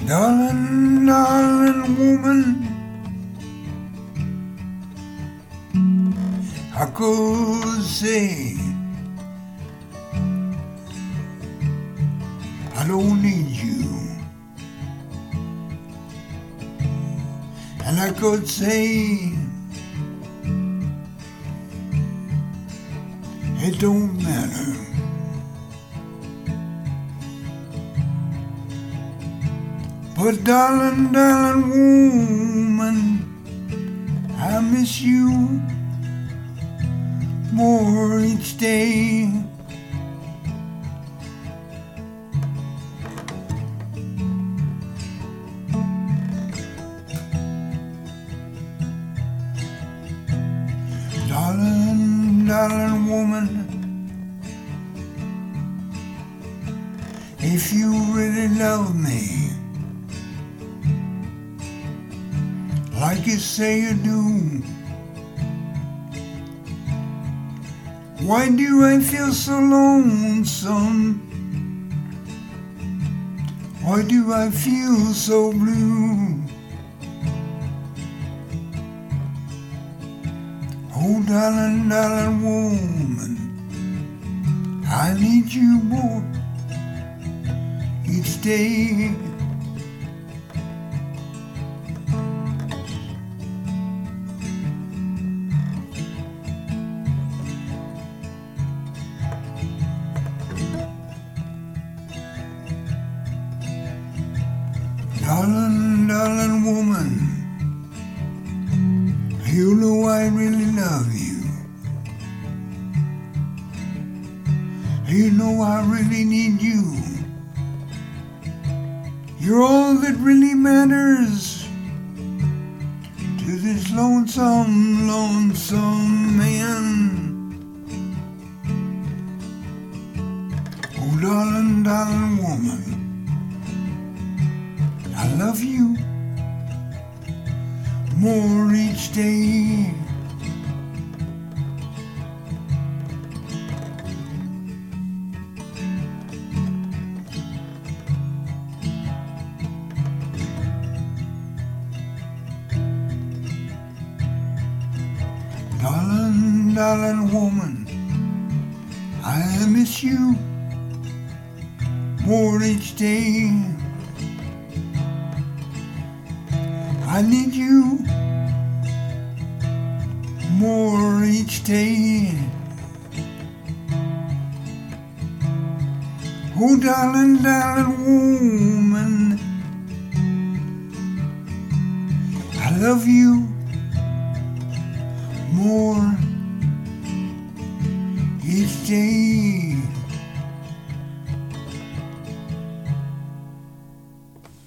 Darling, darling woman, I could say I don't need you, and I could say it don't matter. But darling, darling woman, I miss you more each day. Darling, darling woman, if you really love me like you say you do, why do I feel so lonesome? Why do I feel so blue? Oh, darling, darling woman, I need you more each day. Darling, darling woman, you know I really love you. You know I really need you. You're all that really matters to this lonesome, lonesome man. Oh, darling, darling woman, I love you more each day. Darling, darling woman, I miss you more each day. I need you more each day. Oh, darling, darling woman,